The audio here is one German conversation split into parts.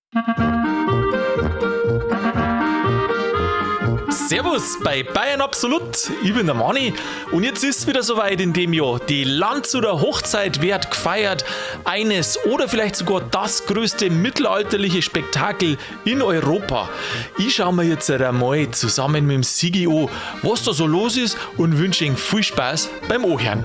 Servus bei Bayern Absolut, ich bin der Manni und jetzt ist es wieder soweit in dem Jahr. Die Landshuter Hochzeit wird gefeiert, eines oder vielleicht sogar das größte mittelalterliche Spektakel in Europa. Ich schaue mir jetzt einmal zusammen mit dem Sigi an, was da so los ist und wünsche Ihnen viel Spaß beim Anhören.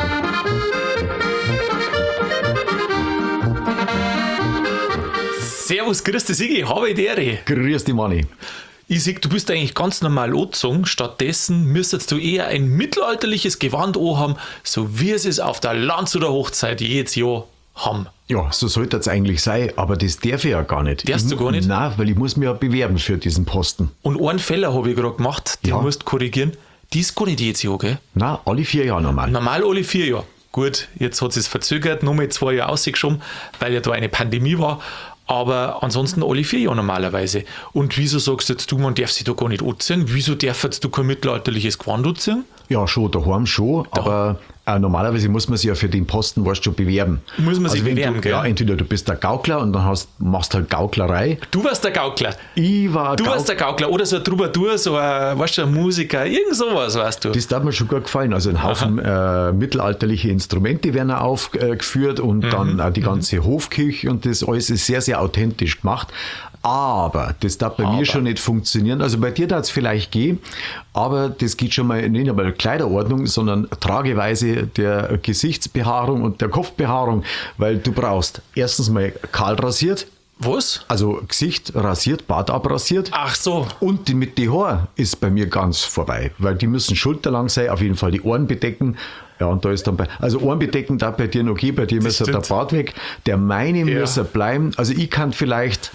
Servus, grüß dich Sigi, habe ich die Ehre. Grüß dich, Manni. Ich sehe, du bist eigentlich ganz normal angezogen. Stattdessen müsstest du eher ein mittelalterliches Gewand anhaben, so wie es auf der Landshuter Hochzeit jedes Jahr haben. Ja, so sollte es eigentlich sein, aber das darf ich ja gar nicht. Darfst du gar nicht? Nein, weil ich muss mich ja bewerben für diesen Posten. Und einen Fehler habe ich gerade gemacht, den Ja. musst du korrigieren. Die ist gar nicht jedes Jahr, gell? Nein, alle 4 Jahre normal. Normal alle 4 Jahre. Gut, jetzt hat es verzögert, nochmal 2 Jahre ausgeschoben, weil ja da eine Pandemie war. Aber ansonsten alle 4 Jahre normalerweise. Und wieso sagst jetzt du, man darf sich da gar nicht anziehen? Wieso darf jetzt du kein mittelalterliches Gewand anziehen? Ja, schon, daheim schon, aber normalerweise muss man sich ja für den Posten, weißt du, schon bewerben. Muss man sich wenn bewerben, du, gell? Ja, entweder du bist der Gaukler und dann machst halt Gauklerei. Du warst der Gaukler. Ich war Du warst der Gaukler oder so ein Troubadour, so ein, weißt du, ein Musiker, irgend sowas, weißt du. Das hat mir schon gut gefallen. Also ein Haufen mittelalterliche Instrumente werden aufgeführt und dann auch die ganze Hofkirche und das alles ist sehr, sehr authentisch gemacht. Aber das darf bei mir schon nicht funktionieren. Also bei dir darf es vielleicht gehen, aber das geht schon mal nicht einmal Kleiderordnung, sondern Trageweise der Gesichtsbehaarung und der Kopfbehaarung, weil du brauchst erstens mal kahl rasiert, Was? also Gesicht rasiert, Bart abrasiert. Ach so. Und mit die Haare ist bei mir ganz vorbei, weil die müssen schulterlang sein, auf jeden Fall die Ohren bedecken. Ja, und da ist dann also Ohren bedecken darf bei dir noch gehen, bei dir muss der Bart weg. Der meine muss bleiben. Also ich kann vielleicht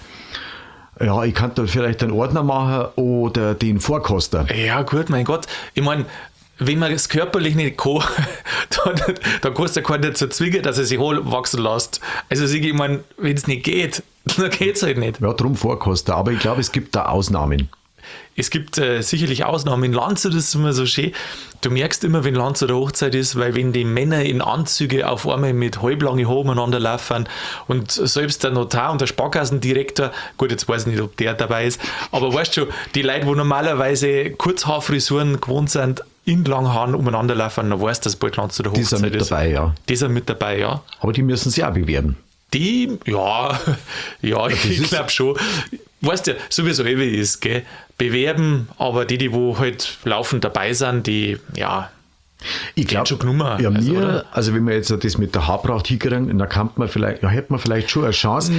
den Ordner machen oder den Vorkoster. Ja, gut, mein Gott. Ich meine, wenn man das körperlich nicht kann, dann kannst du keinen dazu zwingen, dass er sich hohl wachsen lässt. Also ich meine, wenn es nicht geht, dann geht es halt nicht. Ja, drum Vorkoster. Aber ich glaube, es gibt da Ausnahmen. Es gibt sicherlich Ausnahmen. In Landshut ist es immer so schön. Du merkst immer, wenn Landshuter Hochzeit ist, weil wenn die Männer in Anzüge auf einmal mit halblangen Haaren umeinander laufen und selbst der Notar und der Sparkassendirektor, gut, jetzt weiß ich nicht, ob der dabei ist, aber weißt du schon, die Leute, die normalerweise Kurzhaarfrisuren gewohnt sind, in langen Haaren umeinander laufen, dann weißt du, dass bald Landshuter Hochzeit ist. Die sind mit dabei, ja. Die sind mit dabei, ja. Aber die müssen sich auch bewerben. Die, ja, ich glaube schon. Weißt du, sowieso wie ist, gell? Bewerben, aber die wo halt laufend dabei sind, die, ja, ich glaube schon genommen. Ja, also wenn wir jetzt das mit der Haarpracht hinkriegen, dann kann man vielleicht, hätte man vielleicht schon eine Chance.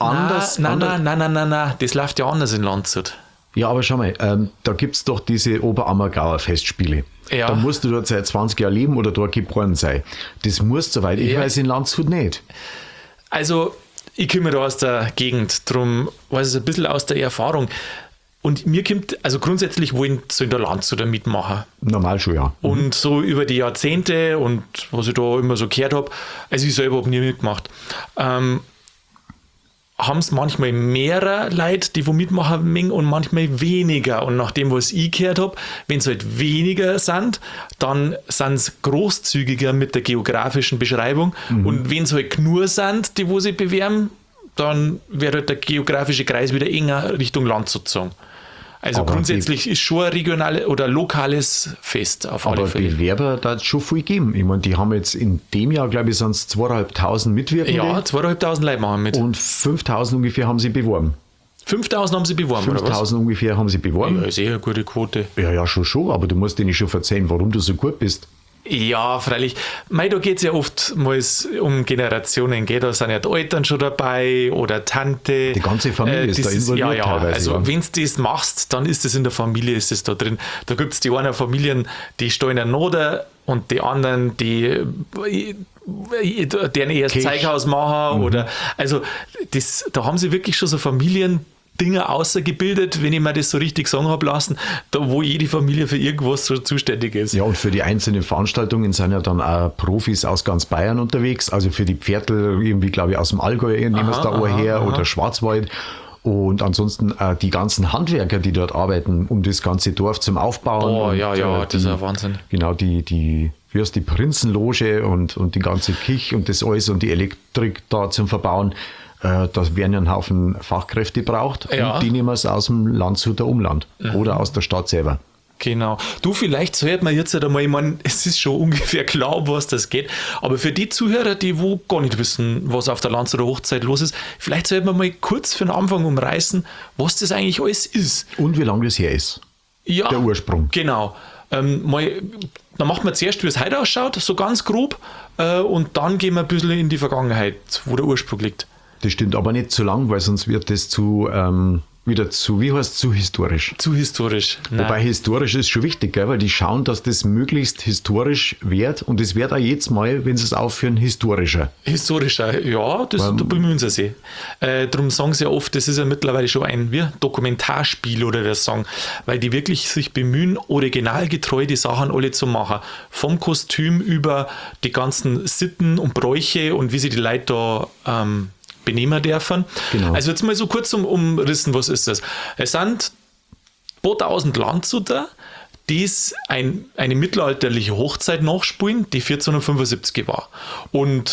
Nein, das läuft ja anders in Landshut. Ja, aber schau mal, da gibt es doch diese Oberammergauer Festspiele. Ja. Da musst du dort seit 20 Jahren leben oder dort geboren sein. Das musst du, soweit ich weiß, in Landshut nicht. Also, ich komme da aus der Gegend, darum weiß ich es ein bisschen aus der Erfahrung. Und mir kommt, also grundsätzlich wollen so in der Landshuter mitmachen. Normal schon, ja. Und so über die Jahrzehnte und was ich da immer so gehört habe, also ich selber habe nie mitgemacht, haben es manchmal mehrere Leute, die wo mitmachen mögen und manchmal weniger. Und nach dem, was ich gehört habe, wenn es halt weniger sind, dann sind es großzügiger mit der geografischen Beschreibung. Und wenn es halt nur sind, die wo sich bewerben, dann wird halt der geografische Kreis wieder enger Richtung Land sozusagen. Also aber grundsätzlich ist schon ein regionales oder lokales Fest auf alle Aber Fälle. Bewerber da hat es schon viel gegeben. Ich meine, die haben jetzt in dem Jahr, glaube ich, sind es 2'500 Mitwirkende. Ja, 2'500 Leute machen mit. Und 5.000 ungefähr haben sie beworben. 5.000 haben sie beworben, oder was? 5.000 ungefähr haben sie beworben. Ja, ist eh eine gute Quote. Ja, schon, aber du musst denen schon erzählen, warum du so gut bist. Ja, freilich. Da geht es ja oftmals um Generationen, gell? Da sind ja die Eltern schon dabei oder Tante. Die ganze Familie ist da involviert ja, teilweise. Also ja. wenn du das machst, dann ist das in der Familie, ist das da drin. Da gibt es die einen Familien, die stehen einen Noder und die anderen, die deren erst Zeughaus machen. Oder, also da haben sie wirklich schon so Familien Dinge außergebildet, wenn ich mir das so richtig sagen habe lassen, da wo jede Familie für irgendwas so zuständig ist. Ja, und für die einzelnen Veranstaltungen sind ja dann auch Profis aus ganz Bayern unterwegs. Also für die Pferdl irgendwie, glaube ich, aus dem Allgäu nehmen es da auch her oder Schwarzwald. Und ansonsten die ganzen Handwerker, die dort arbeiten, um das ganze Dorf zum Aufbauen. Oh, und, ja, das ist ein Wahnsinn. Genau, die Prinzenloge und die ganze Kirche und das alles und die Elektrik da zum Verbauen. da werden ja ein Haufen Fachkräfte gebraucht und die nehmen wir es aus dem Landshuter Umland oder aus der Stadt selber. Genau. Du, vielleicht hört man jetzt einmal, ich meine, es ist schon ungefähr klar, was das geht, aber für die Zuhörer, die wo gar nicht wissen, was auf der Landshuter Hochzeit los ist, vielleicht sollte man mal kurz für den Anfang umreißen, was das eigentlich alles ist. Und wie lange das her ist. Ja, der Ursprung. Genau. Dann macht man zuerst, wie es heute ausschaut, so ganz grob, und dann gehen wir ein bisschen in die Vergangenheit, wo der Ursprung liegt. Das stimmt aber nicht zu lang, weil sonst wird das zu historisch. Zu historisch. Nein. Wobei historisch ist schon wichtig, gell? Weil die schauen, dass das möglichst historisch wird und es wird auch jetzt mal, wenn sie es aufführen, historischer. Historischer, ja, da bemühen sie sich. Darum sagen sie ja oft, das ist ja mittlerweile schon ein Dokumentarspiel oder das sagen, weil die wirklich sich bemühen, originalgetreu die Sachen alle zu machen. Vom Kostüm über die ganzen Sitten und Bräuche und wie sie die Leute da benehmen dürfen. Genau. Also jetzt mal so kurz umrissen, was ist das? Es sind 2000 Landshuter, die eine mittelalterliche Hochzeit nachspielen, die 1475 war. Und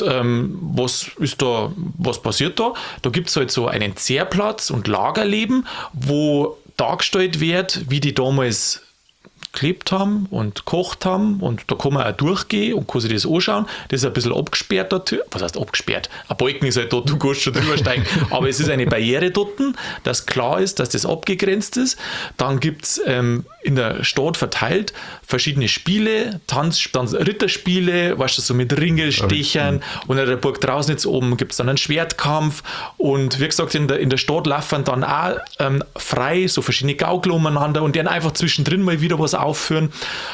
was passiert da? Da gibt es halt so einen Zehrplatz und Lagerleben, wo dargestellt wird, wie die damals gelebt haben und gekocht haben, und da kann man auch durchgehen und kann sich das anschauen. Das ist ein bisschen abgesperrt dort. Was heißt abgesperrt? Ein Balken ist halt dort, du kannst schon drüber steigen, aber es ist eine Barriere dort, dass klar ist, dass das abgegrenzt ist. Dann gibt es in der Stadt verteilt verschiedene Spiele, Ritterspiele, weißt du, so mit Ringelstechern, und in der Burg draußen jetzt oben gibt es dann einen Schwertkampf, und wie gesagt, in der Stadt laufen dann auch frei so verschiedene Gaukler umeinander und die dann einfach zwischendrin mal wieder was aufführen.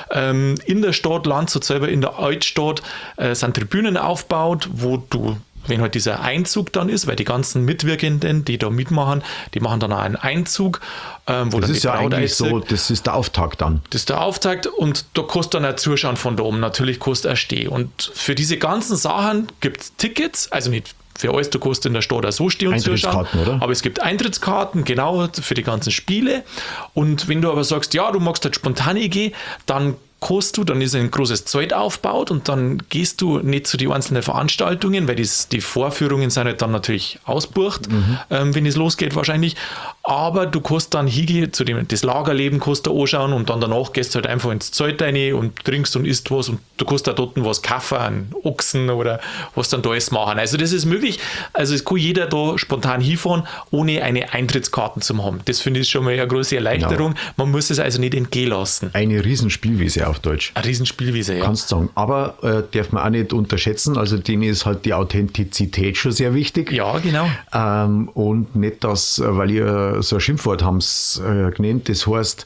In der Stadt Landshut selber, in der Altstadt, sind Tribünen aufgebaut, wo du, wenn halt dieser Einzug dann ist, weil die ganzen Mitwirkenden, die da mitmachen, die machen dann auch einen Einzug, wo das dann ist ja eigentlich so, das ist der Auftakt dann. Das ist der Auftakt, und da kannst du dann auch zuschauen von da oben. Natürlich kannst du auch stehen. Und für diese ganzen Sachen gibt es Tickets, also nicht für alles, du kannst in der Stadt auch so stehen und zuschauen. Oder? Aber es gibt Eintrittskarten, genau, für die ganzen Spiele. Und wenn du aber sagst, ja, du magst halt spontan gehen, dann ist ein großes Zelt aufgebaut, und dann gehst du nicht zu den einzelnen Veranstaltungen, weil die Vorführungen sind halt dann natürlich ausbucht, wenn es losgeht wahrscheinlich. Aber du kannst dann hingehen, das Lagerleben kannst du anschauen, und dann danach gehst du halt einfach ins Zelt rein und trinkst und isst was, und du kannst da dort was kaufen, einen Ochsen oder was dann da alles machen. Also das ist möglich. Also es kann jeder da spontan hinfahren, ohne eine Eintrittskarten zu haben. Das finde ich schon mal eine große Erleichterung. Genau. Man muss es also nicht entgehen lassen. Eine Riesenspielwiese auf Deutsch. Eine Riesenspielwiese, ja. Kannst du sagen. Aber darf man auch nicht unterschätzen, also denen ist halt die Authentizität schon sehr wichtig. Ja, genau. Und nicht das, weil ihr so ein Schimpfwort haben es genannt, das heißt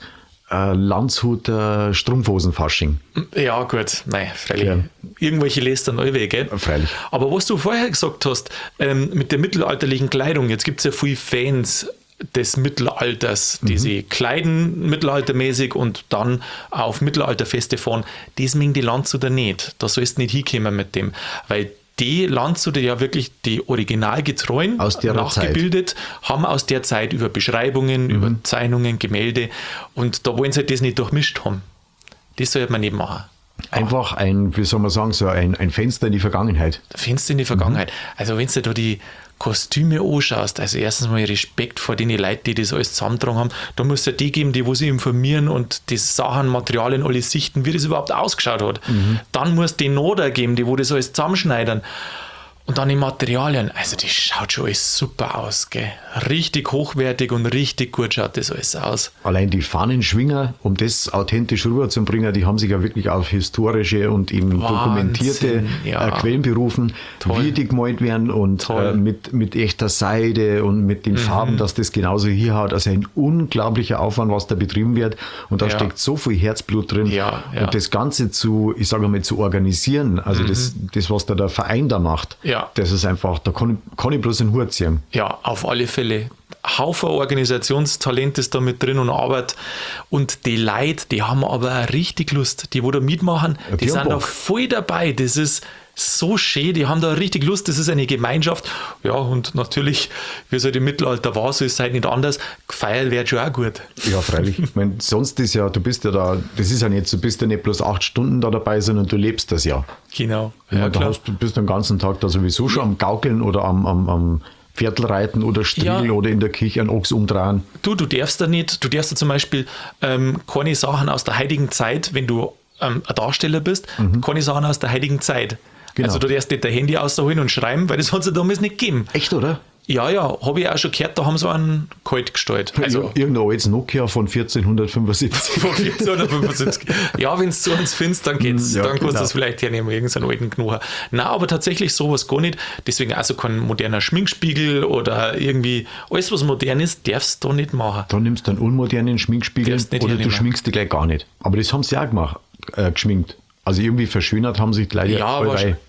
Landshuter Strumpfhosenfasching. Ja, gut, nein, freilich. Ja. Irgendwelche lässt dann alle, gell? Freilich. Aber was du vorher gesagt hast, mit der mittelalterlichen Kleidung, jetzt gibt es ja viele Fans des Mittelalters, die sie kleiden mittelaltermäßig und dann auf Mittelalterfeste fahren. Das mengen die Landshuter nicht. Da sollst du nicht hinkommen mit dem, weil die Landshuter ja wirklich die Originalgetreuen nachgebildet haben aus der Zeit über Beschreibungen, über Zeichnungen, Gemälde, und da wollen sie halt das nicht durchmischt haben. Das sollte man nicht machen. Einfach wie soll man sagen, so ein Fenster in die Vergangenheit. Fenster in die Vergangenheit. Also wenn du da die Kostüme anschaust, also erstens mal Respekt vor den Leuten, die das alles zusammentragen haben, da muss es ja die geben, die wo sie informieren und die Sachen, Materialien, alles sichten, wie das überhaupt ausgeschaut hat. Dann muss es die Noder geben, die wo das alles zusammenschneiden. Und dann die Materialien, also das schaut schon alles super aus, gell? Richtig hochwertig und richtig gut schaut das alles aus. Allein die Fahnenschwinger, um das authentisch rüberzubringen, die haben sich ja wirklich auf historische und eben dokumentierte Quellen berufen, wie die gemalt werden und mit echter Seide und mit den Farben, dass das genauso hier hat. Also ein unglaublicher Aufwand, was da betrieben wird, und da steckt so viel Herzblut drin. Und das Ganze zu organisieren, also das, was da der Verein da macht, das ist einfach, da kann ich bloß den Hut ziehen. Ja, auf alle Fälle. Haufen Organisationstalent ist da mit drin und Arbeit. Und die Leute, die haben aber auch richtig Lust. Die da mitmachen, die sind da voll dabei. Das ist so schön, die haben da richtig Lust. Das ist eine Gemeinschaft. Ja, und natürlich, wie es halt im Mittelalter war, so ist es halt nicht anders. Gefeiert wird schon auch gut. Ja, freilich. Ich meine, sonst ist ja, du bist ja da, das ist ja nicht, du bist ja nicht bloß 8 Stunden da dabei, sondern du lebst das ja. Genau. Ja, du bist den ganzen Tag da sowieso schon am Gaukeln oder am Pferdl reiten oder Striegel oder in der Kirche einen Ochs umdrehen. Du darfst da nicht, du darfst da zum Beispiel keine Sachen aus der heutigen Zeit, wenn du ein Darsteller bist, keine Sachen aus der heutigen Zeit. Genau. Also du darfst nicht dein Handy rausholen und schreiben, weil das hat es ja damals nicht gegeben. Echt, oder? Ja, habe ich auch schon gehört, da haben sie einen kalt gestellt. Also Irgendein altes Nokia von 1475. von 1475. Ja, wenn du so eins findest, dann geht's. Ja, dann kannst du genau. das vielleicht hernehmen, irgendeinen alten Knochen. Nein, aber tatsächlich sowas gar nicht. Deswegen also kein moderner Schminkspiegel oder irgendwie alles, was modern ist, darfst du da nicht machen. Dann nimmst du einen unmodernen Schminkspiegel Darfst nicht oder du hernehmen. schminkst dich gleich gar nicht. Aber das haben sie auch gemacht, geschminkt. Also irgendwie verschönert haben sich die Leute Ja,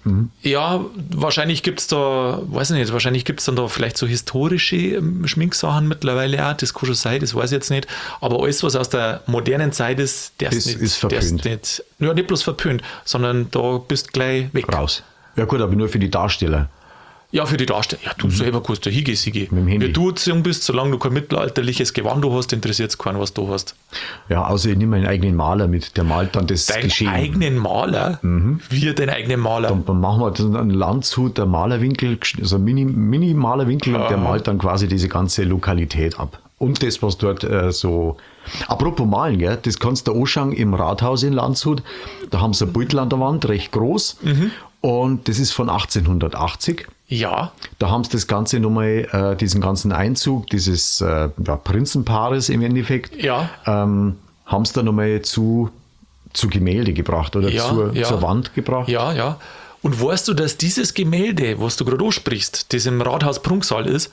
ja, wahrscheinlich gibt es da, weiß ich nicht, wahrscheinlich gibt es dann da vielleicht so historische Schminksachen mittlerweile auch, das kann schon sein, das weiß ich jetzt nicht, aber alles, was aus der modernen Zeit ist, Das ist verpönt. Nicht bloß verpönt, sondern da bist gleich weg. Raus. Ja gut, aber nur für die Darsteller. Ja, für die Darsteller. Ja, du selber kannst da hingehen, Sigi. Mit dem Handy. Wie du jetzt jung bist, solange du kein mittelalterliches Gewand hast, interessiert es keinen, was du hast. Ja, außer ich nehme meinen eigenen Maler mit, der malt dann das Deinen Geschehen. eigenen Maler? Wie deinen eigenen Maler? Dann machen wir dann einen Landshut, der Malerwinkel, also ein Mini-Malerwinkel und der malt dann quasi diese ganze Lokalität ab. Und das, was dort so... Apropos Malen, gell, das kannst du anschauen im Rathaus in Landshut. Da haben sie ein Beutel an der Wand, recht groß. Und das ist von 1880. Ja. Da haben sie das Ganze nochmal, diesen ganzen Einzug dieses Prinzenpaares im Endeffekt, Ja. haben sie da nochmal zu Gemälde gebracht oder zur Wand gebracht. Ja, ja. Und weißt du, dass dieses Gemälde, was du gerade ansprichst, das im Rathaus Prunksaal ist,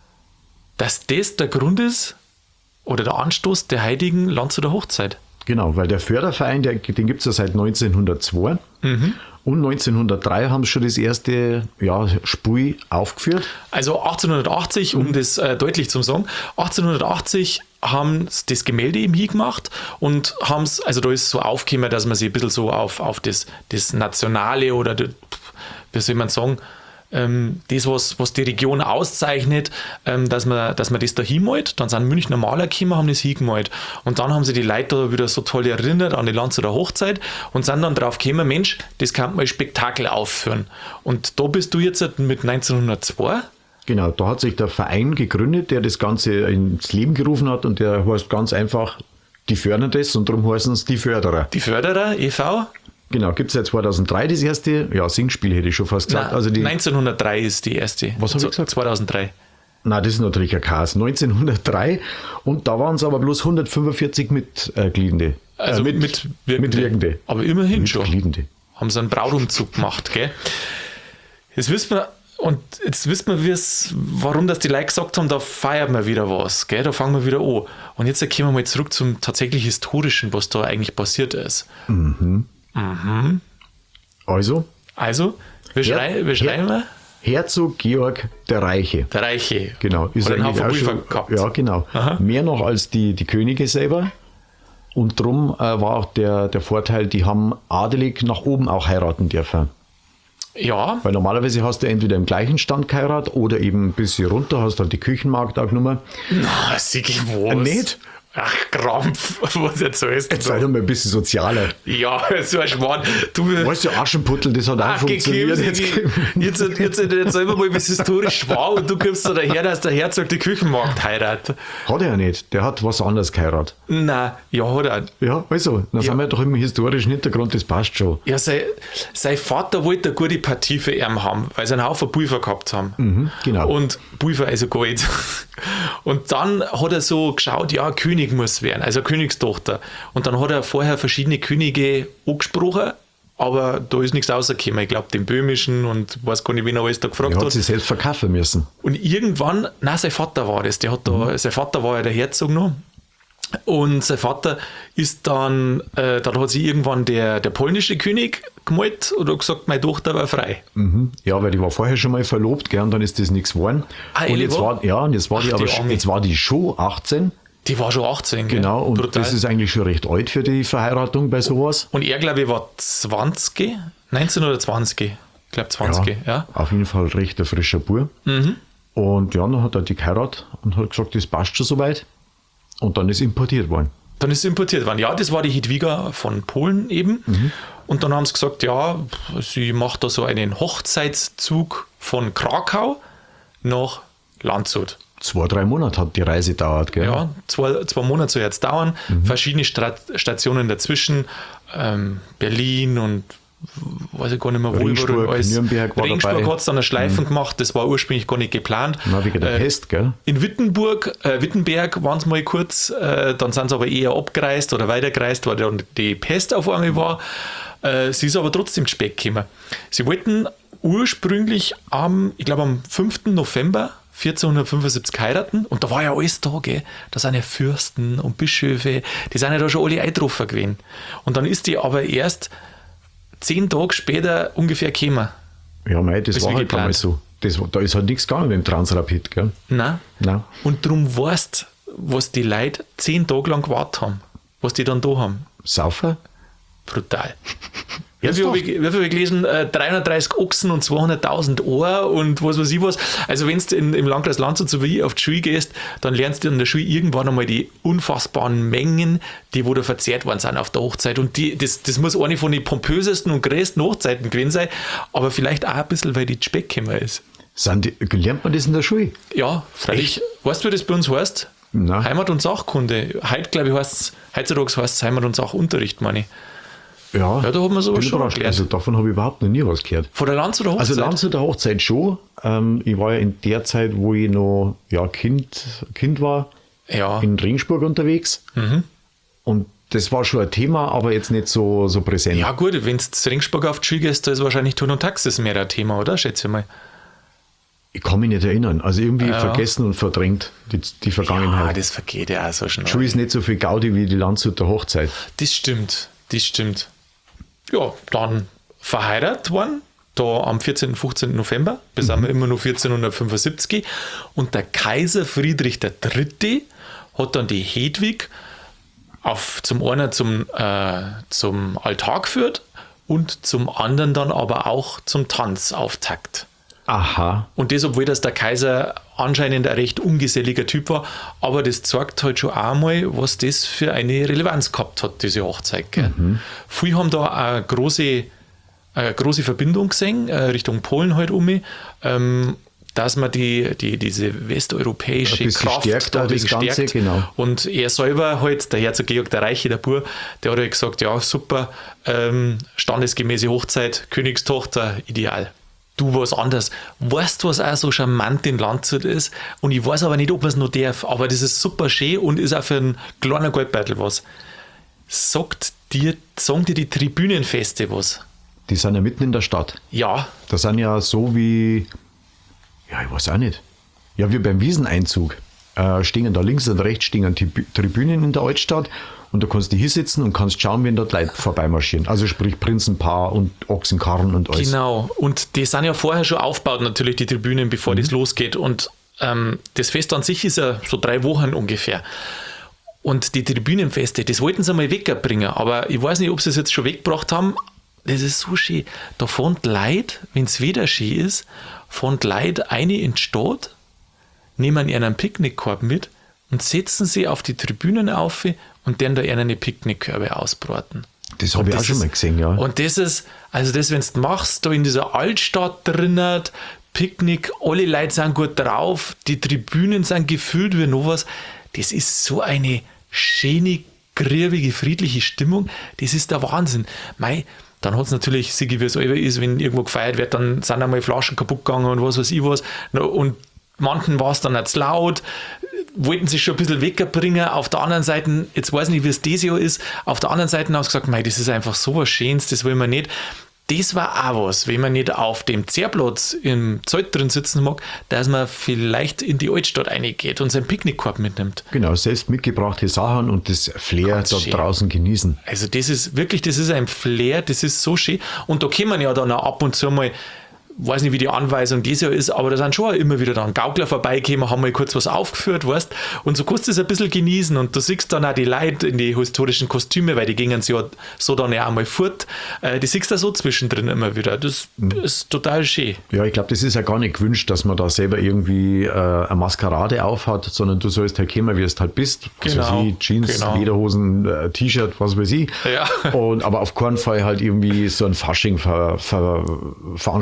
dass das der Grund ist oder der Anstoß der heutigen Landshuter Hochzeit? Genau, weil der Förderverein, den gibt es ja seit 1902 und 1903 haben sie schon das erste Spiel aufgeführt. Also 1880, um das deutlich zu sagen, 1880 haben sie das Gemälde eben hingemacht und haben es, also da ist so aufgekommen, dass man sich ein bisschen so auf das Nationale oder, wie soll man sagen, das, was die Region auszeichnet, dass man das da hinmalt. Dann sind Münchner Maler gekommen, haben das hingemalt. Und dann haben sie die Leute da wieder so toll erinnert an die Landshuter Hochzeit und sind dann drauf gekommen, Mensch, das kann man als Spektakel aufführen. Und da bist du jetzt mit 1902. Genau, da hat sich der Verein gegründet, der das Ganze ins Leben gerufen hat und der heißt ganz einfach, die fördern das und darum heißen es die Förderer. Die Förderer e.V.? Genau, gibt es seit 2003 das erste, Singspiel hätte ich schon fast gesagt. Nein, Also 1903 ist die erste. Was habe ich gesagt? 2003. Nein, das ist natürlich ein Chaos. 1903 und da waren es aber bloß 145 Mitgliedende. Also Mitwirkende. Aber immerhin schon. Mitgliedende. Haben sie einen Brautumzug gemacht, gell? Jetzt wissen wir, warum das die Leute gesagt haben, da feiern wir wieder was, gell? Da fangen wir wieder an. Und jetzt kommen wir mal zurück zum tatsächlich Historischen, was da eigentlich passiert ist. Also, wir schreiben wir? Herzog Georg der Reiche. Der Reiche. Genau. Ist Hat einen eigentlich Haufen auch Pulver schon, gehabt. ja, genau. Aha. Mehr noch als die Könige selber. Und drum war auch der Vorteil, die haben adelig nach oben auch heiraten dürfen. Ja, Weil normalerweise hast du entweder im gleichen Stand geheiratet oder eben ein bisschen runter, hast dann die Küchenmagd auch genommen. na, Sigi, was? Nicht? Ach, Krampf, was erzählst du? Jetzt sei doch mal ein bisschen sozialer. Ja, so ein Schmarrn. Du, Weißt du, Aschenputtel, das hat auch ach, funktioniert. jetzt selber mal was historisch war und du gibst da daher, dass der Herzog die Küchenmagd heiratet. Hat er ja nicht. Der hat was anderes geheiratet. Nein, ja, hat er. Ja, also, dann sind wir doch im historischen Hintergrund, das passt schon. Ja, sein Vater wollte eine gute Partie für ihn haben, weil sie einen Haufen Pulver gehabt haben. Genau. Und Pulver, also Gold. Und dann hat er so geschaut, ja, König muss werden, also Königstochter. Und dann hat er vorher verschiedene Könige angesprochen, aber da ist nichts rausgekommen. Ich glaube, den böhmischen und weiß gar nicht, wen er alles da gefragt Er hat hat. sich selbst verkaufen müssen. Und irgendwann, nein, sein Vater war das. Sein Vater war ja der Herzog noch. Und sein Vater ist dann, dann hat sich irgendwann der polnische König gemalt oder gesagt, meine Tochter war frei. Ja, weil die war vorher schon mal verlobt, gell, und dann ist das nichts geworden. Ah, und jetzt war? jetzt war die schon 18. Die war schon 18, gell? Genau, und Brutal. das ist eigentlich schon recht alt für die Verheiratung bei sowas. Und er, glaube ich, war 20, 19 oder 20. Ich glaube 20, ja. Auf jeden Fall recht ein frischer Bub. Und ja, dann hat er die geheiratet und hat gesagt, das passt schon soweit. Und dann ist importiert worden. Dann ist es importiert worden. Ja, das war die Hedwiga von Polen eben. Und dann haben sie gesagt, ja, sie macht da so einen Hochzeitszug von Krakau nach Landshut. 2-3 Monate hat die Reise gedauert, gell? Ja, zwei Monate soll jetzt dauern. Verschiedene Stationen dazwischen. Berlin und weiß ich gar nicht mehr, wo Regensburg, alles. Nürnberg war Regensburg dabei. hat es dann eine Schleifen gemacht, das war ursprünglich gar nicht geplant. Na, wegen der Pest, gell? In Wittenberg waren sie mal kurz, dann sind sie aber eher abgereist oder weitergereist, weil dann die Pest auf einmal war. Sie ist aber trotzdem spät gekommen. Sie wollten ursprünglich am 5. November 1475 heiraten und da war ja alles da, gell? Da sind ja Fürsten und Bischöfe, die sind ja da schon alle eingetroffen gewesen. Und dann ist die aber erst 10 Tage später ungefähr gekommen. Ja, mei, das Ist war wie halt damals so. Da ist halt nichts gegangen mit dem Transrapid, gell? Nein. Nein. Und darum weißt, was die Leute 10 Tage lang gewartet haben, was die dann da haben. Saufer? Brutal. Wie viel habe ich gelesen? 330 Ochsen und 200.000 Ohr und was weiß ich was. Also wenn du im Landkreis Landshut so wie auf die Schule gehst, dann lernst du in der Schule irgendwann einmal die unfassbaren Mengen, die wo da verzehrt worden sind auf der Hochzeit. Und das muss eine von den pompösesten und größten Hochzeiten gewesen sein, aber vielleicht auch ein bisschen, weil die Speck gekommen ist. Lernt man das in der Schule? Ja, freilich. Weißt du, wie das bei uns heißt? Nein. Heimat- und Sachkunde. Heute, glaube ich, heutzutage heißt es Heimat- und Sachunterricht, meine ich. Ja, Ja, da hat man sowas bin schon überrascht. gelernt. Also davon habe ich überhaupt noch nie was gehört. Von der Landshuter Hochzeit? Also Landshuter Hochzeit schon. Ich war ja in der Zeit, wo ich noch Kind war, Ja. in Regensburg unterwegs. Und das war schon ein Thema, aber jetzt nicht so präsent. Ja gut, wenn du zu Regensburg auf die Schule gehst, da ist wahrscheinlich Ton und Taxis mehr ein Thema, oder? Schätze ich mal. Ich kann mich nicht erinnern. Also irgendwie vergessen und verdrängt die Ja, Vergangenheit. das vergeht ja auch so schnell. Schule ist nicht so viel Gaudi wie die Landshuter Hochzeit. Das stimmt. Ja, dann verheiratet worden, da am 14. 15. November, bis sind wir immer noch 1475. Und der Kaiser Friedrich III. Hat dann die Hedwig zum einen zum Altar geführt und zum anderen dann aber auch zum Tanzauftakt. Aha. Und das, obwohl das der Kaiser anscheinend ein recht ungeselliger Typ war, aber das zeigt halt schon einmal, was das für eine Relevanz gehabt hat, diese Hochzeit. Gell? Viele haben da eine große Verbindung gesehen, Richtung Polen halt dass man diese westeuropäische Ein bisschen Kraft stärkt da auch das Ganze, genau. Und er selber halt, der Herzog Georg der Reiche, der Bur, der hat halt gesagt, ja super, standesgemäße Hochzeit, Königstochter, ideal. Du was anders. Weißt du, was auch so charmant in Landshut ist? Und ich weiß aber nicht, ob man es noch darf, aber das ist super schön und ist auch für einen kleinen Goldbeutel was. Sagen dir die Tribünenfeste was? Die sind ja mitten in der Stadt. Ja. Das sind ja so wie, ja, ich weiß auch nicht. Ja, wie beim Wieseneinzug. Stehen da links und rechts stehen die Tribünen in der Altstadt und da kannst du hier sitzen und kannst schauen, wenn dort Leute vorbeimarschieren. Also sprich Prinzenpaar und Ochsenkarren und alles. Genau. Und die sind ja vorher schon aufgebaut, natürlich die Tribünen, bevor das losgeht. Und das Fest an sich ist ja so 3 Wochen ungefähr. Und die Tribünenfeste, das wollten sie mal wegbringen, aber ich weiß nicht, ob sie es jetzt schon weggebracht haben. Das ist so schön. Da fahren die Leute, wenn es wieder schön ist, fahren die Leute eine in die Stadt, nehmen ihren Picknickkorb mit und setzen sie auf die Tribünen auf und dann da ihre Picknickkörbe ausbraten. Das habe ich auch schon mal gesehen, ja. Und das ist, also das, wenn du machst, da in dieser Altstadt drinnen, Picknick, alle Leute sind gut drauf, die Tribünen sind gefüllt wie noch was. Das ist so eine schöne, griebige, friedliche Stimmung. Das ist der Wahnsinn. Dann hat es natürlich, wie es immer ist, wenn irgendwo gefeiert wird, dann sind einmal Flaschen kaputt gegangen und was weiß ich was. Und manchen war es dann nicht zu laut, wollten sich schon ein bisschen wegbringen. Auf der anderen Seite, jetzt weiß ich nicht, wie es dieses Jahr ist, auf der anderen Seite haben sie gesagt, das ist einfach so was Schönes, das wollen wir nicht. Das war auch was, wenn man nicht auf dem Zehrplatz im Zelt drin sitzen mag, dass man vielleicht in die Altstadt reingeht und seinen Picknickkorb mitnimmt. Genau, selbst mitgebrachte Sachen und das Flair dort draußen genießen. Also das ist ein Flair, das ist so schön. Und da kann man ja dann auch ab und zu mal, weiß nicht, wie die Anweisung dieses Jahr ist, aber da sind schon immer wieder dann Gaukler vorbeigekommen, haben mal kurz was aufgeführt, weißt, und so kannst du es ein bisschen genießen und du siehst dann auch die Leute in die historischen Kostüme, weil die gingen ja so dann ja einmal fort, die siehst du so zwischendrin immer wieder, das ist total schön. Ja, ich glaube, das ist ja gar nicht gewünscht, dass man da selber irgendwie eine Maskerade aufhat, sondern du sollst halt kommen, wie es halt bist, Genau, Jeans, Lederhosen, T-Shirt, was weiß ich, Ja. aber auf keinen Fall halt irgendwie so ein Fasching veranstalten.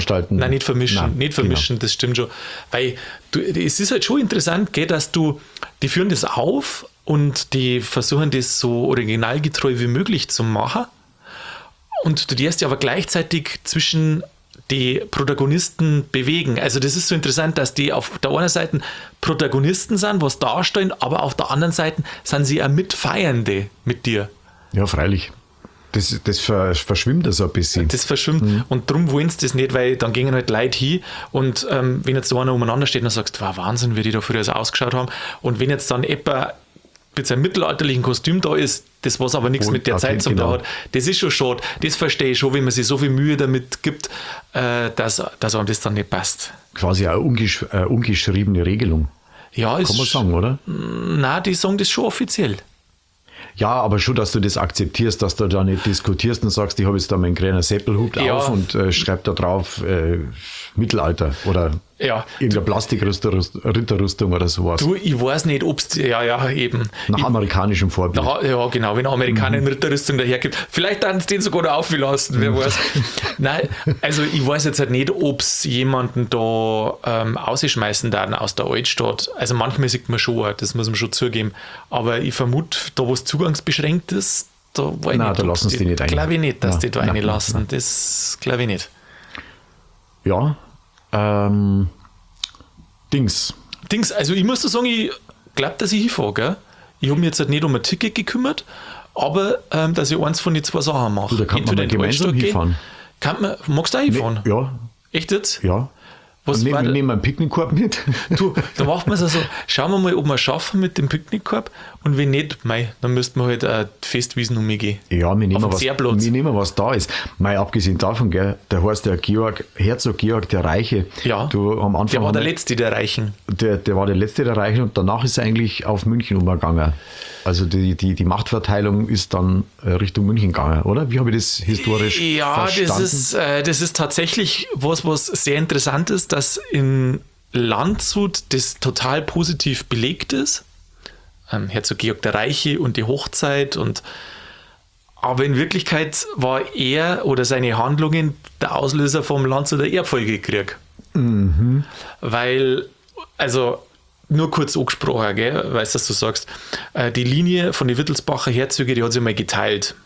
Nein, nicht vermischen. Nein, nicht vermischen, das stimmt schon. Weil es ist halt schon interessant, gell, dass die führen das auf und die versuchen das so originalgetreu wie möglich zu machen. Und du darfst ja aber gleichzeitig zwischen die Protagonisten bewegen. Also das ist so interessant, dass die auf der einen Seite Protagonisten sind, was darstellen, aber auf der anderen Seite sind sie auch Mitfeiernde mit dir. Ja, freilich. Das verschwimmt so ein bisschen. Das verschwimmt. Und darum wollen sie das nicht, weil dann gehen halt Leute hin und wenn jetzt so einer umeinander steht, dann sagst du, wow, Wahnsinn, wie die da früher so ausgeschaut haben. Und wenn jetzt dann etwa mit seinem mittelalterlichen Kostüm da ist, das was aber nichts mit der Zeit zu tun hat, das ist schon schade. Das verstehe ich schon, wenn man sich so viel Mühe damit gibt, dass einem das dann nicht passt. Quasi eine ungeschriebene Regelung. Ja, kann man sagen, oder? Nein, die sagen das schon offiziell. Ja, aber schon, dass du das akzeptierst, dass du da nicht diskutierst und sagst, ich habe jetzt da meinen kleinen Seppelhut auf und schreibe da drauf Mittelalter oder irgendeine Plastikritterrüstung oder sowas. Du, ich weiß nicht, ob es, eben. Nach amerikanischem Vorbild. Ja, genau, wenn Amerikaner eine Ritterrüstung dahergibt. Vielleicht haben sie den sogar noch aufgelassen, wer weiß. Nein, also ich weiß jetzt halt nicht, ob es jemanden da ausschmeißen darf aus der Altstadt. Also manchmal sieht man schon, das muss man schon zugeben. Aber ich vermute, da wo es zugangsbeschränkt ist, da lassen sie die nicht rein. Glaube ich nicht, dass die da reinlassen. Das glaube ich nicht. Ja, Dings, also ich muss da sagen, ich glaube, dass ich hinfahre, gell? Ich habe mich jetzt halt nicht um ein Ticket gekümmert, aber dass ich eins von den zwei Sachen mache. Da kann man mal gemeinsam hinfahren. Magst du auch hinfahren? Ja. Echt jetzt? Ja. Was wir nehmen einen Picknickkorb mit. Du, da machen wir es also, schauen wir mal, ob wir es schaffen mit dem Picknickkorb und wenn nicht, dann müssten wir halt eine Festwiesen umgehen. Ja, wir nehmen was da ist. Abgesehen davon, gell, der heißt der Herzog Georg der Reiche. Ja, am Anfang der war der Letzte der Reichen. Der war der Letzte der Reichen und danach ist er eigentlich auf München umgegangen. Also die Machtverteilung ist dann Richtung München gegangen, oder? Wie habe ich das historisch verstanden? Ja, das ist tatsächlich was sehr interessant ist, dass in Landshut das total positiv belegt ist. Herzog Georg der Reiche und die Hochzeit aber in Wirklichkeit war er oder seine Handlungen der Auslöser vom Landshuter Erbfolgekrieg. Mhm. Weil, also nur kurz angesprochen, gell, weißt du, was du sagst, die Linie von den Wittelsbacher Herzöge, die hat sich mal geteilt.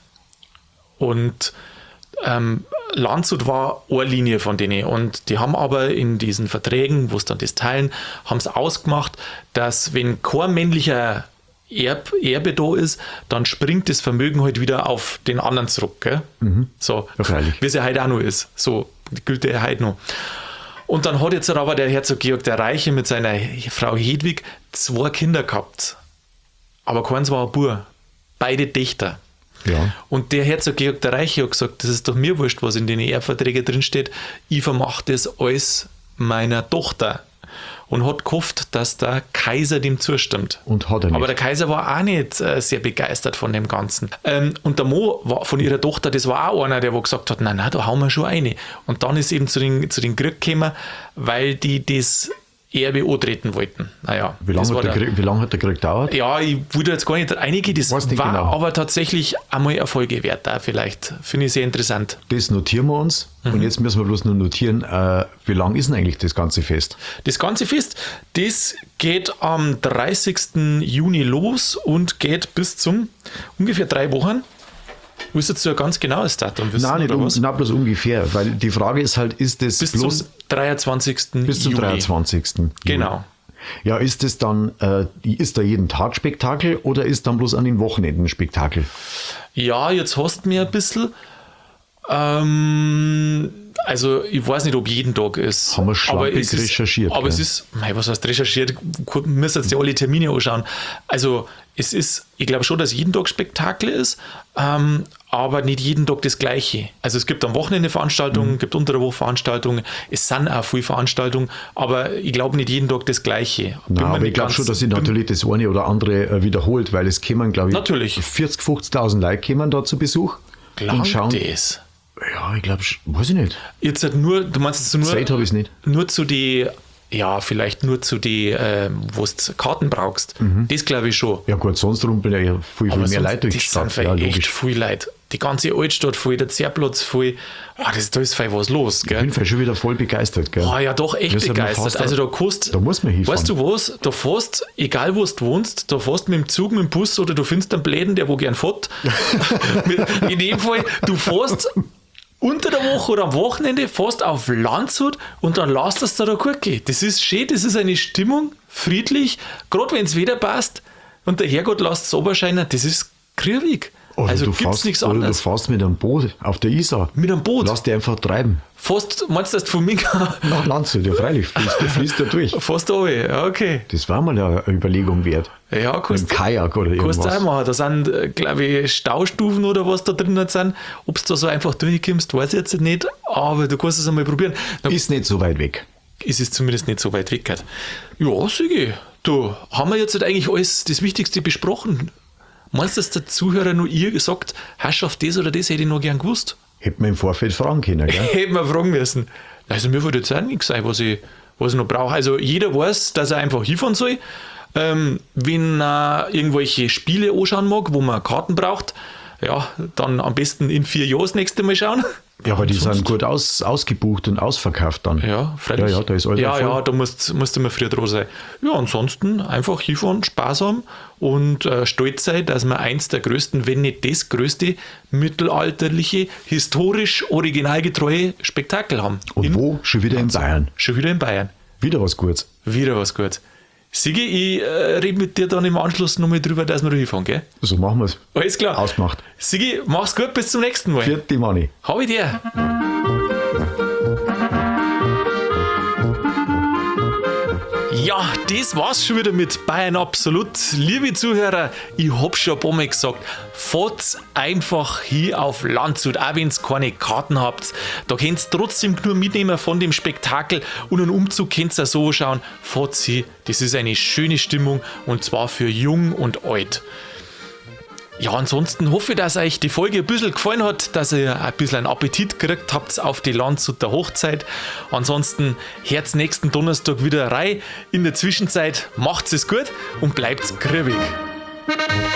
Und Landshut war eine Linie von denen und die haben aber in diesen Verträgen, wo es dann das teilen, haben es ausgemacht, dass wenn kein männlicher Erbe da ist, dann springt das Vermögen halt wieder auf den anderen zurück. Gell? Mhm. So, ja, wie es ja heute auch noch ist. So gilt der heute noch. Und dann hat jetzt aber der Herzog Georg der Reiche mit seiner Frau Hedwig 2 Kinder gehabt. Aber keins war ein Bub. Beide Töchter. Ja. Und der Herzog Georg der Reiche hat gesagt, das ist doch mir wurscht, was in den Erbverträgen drinsteht. Ich vermache das alles meiner Tochter. Und hat gehofft, dass der Kaiser dem zustimmt. Und hat er nicht. Aber der Kaiser war auch nicht sehr begeistert von dem Ganzen. Und der Mo war von ihrer Tochter, das war auch einer, der gesagt hat, nein, da hauen wir schon eine. Und dann ist eben zu den Krieg gekommen, weil die das Erbe antreten wollten. Naja, wie lange hat der Krieg gedauert? Ja, ich würde jetzt gar nicht reingehen, das war genau. Aber tatsächlich einmal Erfolge wert da vielleicht. Finde ich sehr interessant. Das notieren wir uns. Und jetzt müssen wir bloß nur notieren, wie lang ist denn eigentlich das ganze Fest? Das ganze Fest, das geht am 30. Juni los und geht bis zum ungefähr 3 Wochen. Willst du ein ganz genaues Datum wissen? Nein, nicht bloß ungefähr, weil die Frage ist halt, ist das bis bloß... zum 23. Bis zum 23. Genau. Ja, ist das dann, ist da jeden Tag Spektakel oder ist dann bloß an den Wochenenden Spektakel? Ja, jetzt hast du mir ein bisschen... also ich weiß nicht, ob jeden Tag ist. Haben wir schlampig recherchiert. Aber es ist, was heißt recherchiert? Wir müssen jetzt ja alle Termine anschauen. Also es ist, ich glaube schon, dass jeden Tag Spektakel ist, aber nicht jeden Tag das Gleiche. Also es gibt am Wochenende Veranstaltungen, gibt unter der Woche Veranstaltungen, es sind auch viele Veranstaltungen, aber ich glaube nicht jeden Tag das Gleiche. Nein, aber ich glaube schon, dass sich natürlich das eine oder andere wiederholt, weil es kämen, glaube ich, natürlich 40.000, 50.000 Leute kämen da zu Besuch. Glaubt das? Ja, ich glaube, weiß ich nicht. Jetzt halt nur, du meinst jetzt nur... Zeit habe ich es nicht. Nur zu die... Ja, vielleicht nur zu die, wo du Karten brauchst. Das glaube ich schon. Ja gut, sonst rumpeln ja viel mehr Leute durch die Stadt. Ja, echt viel Leute. die ganze Altstadt voll, der Zerplatz voll. Da ist voll was los, gell? Ich bin schon wieder voll begeistert, gell? Ja, doch echt Das hat mir begeistert. fast- Also da kannst, Da muss man hinfahren. weißt du was, da fährst, egal wo du wohnst, da fährst mit dem Zug, mit dem Bus oder du findest einen Bläden, der wo gern fährt. In dem Fall, du fährst unter der Woche oder am Wochenende, fährst auf Landshut und dann lässt es da gut gehen. Das ist schön, das ist eine Stimmung, friedlich, gerade wenn es wieder passt und der Herrgott lässt es runterscheinen, das ist kriegig. Oder Also du gibt es fährst, nichts oder du anderes. fährst mit einem Boot auf der Isar. Mit einem Boot. Lass dich einfach treiben. Fährst, meinst du, dass du von Minga Nach Landshut, ja freilich, fließt da durch. fährst du runter? Ja, okay. Das war mal eine Überlegung wert. Ja, Mit kannst dem Kajak oder kannst du auch irgendwas. machen. Da sind, glaube ich, Staustufen oder was da drinnen sind. Ob du da so einfach durchkommst, weiß ich jetzt nicht. Aber du kannst es einmal probieren. Dann Ist nicht so weit weg. ist es zumindest nicht so weit weg. Gell? Ja, Sigi, du, haben wir jetzt halt eigentlich alles das Wichtigste besprochen? Meinst du, dass der Zuhörer nur ihr gesagt, Herrschaft, das oder das hätte ich noch gern gewusst? Hätte man im Vorfeld fragen können, gell? Hätten wir fragen müssen. Also mir würde jetzt auch nichts sein, was ich noch brauche. Also jeder weiß, dass er einfach hinfahren soll. Wenn er irgendwelche Spiele anschauen mag, wo man Karten braucht, ja, dann am besten in 4 Jahren das nächste Mal schauen. Ja, aber die Sonst- sind gut ausgebucht und ausverkauft dann. Ja, freilich. Ja, da ist alles Ja, voll. ja, da musst du mal früher dran sein. Ja, ansonsten einfach hinfahren, Spaß haben und stolz sein, dass wir eins der größten, wenn nicht das größte, mittelalterliche, historisch originalgetreue Spektakel haben. Und wo? Schon wieder in Bayern. Schon wieder in Bayern. Wieder was Gutes. Wieder was Gutes. Sigi, ich rede mit dir dann im Anschluss nochmal drüber, dass wir da hinfahren, gell? So machen wir es. Alles klar. Ausgemacht. Sigi, mach's gut, bis zum nächsten Mal. Vierte Money. Hab ich dir. Ja, das war's schon wieder mit Bayern Absolut. Liebe Zuhörer, ich hab schon ein paar Mal gesagt, fahrt einfach hier auf Landshut, auch wenn ihr keine Karten habt. Da könnt ihr trotzdem nur mitnehmen von dem Spektakel und einen Umzug könnt ihr so schauen. Fahrt hier, das ist eine schöne Stimmung und zwar für jung und alt. Ja, ansonsten hoffe ich, dass euch die Folge ein bisschen gefallen hat, dass ihr ein bisschen einen Appetit gekriegt habt auf die Landshuter Hochzeit. Ansonsten hört nächsten Donnerstag wieder rein. In der Zwischenzeit macht's es gut und bleibt's kribbig.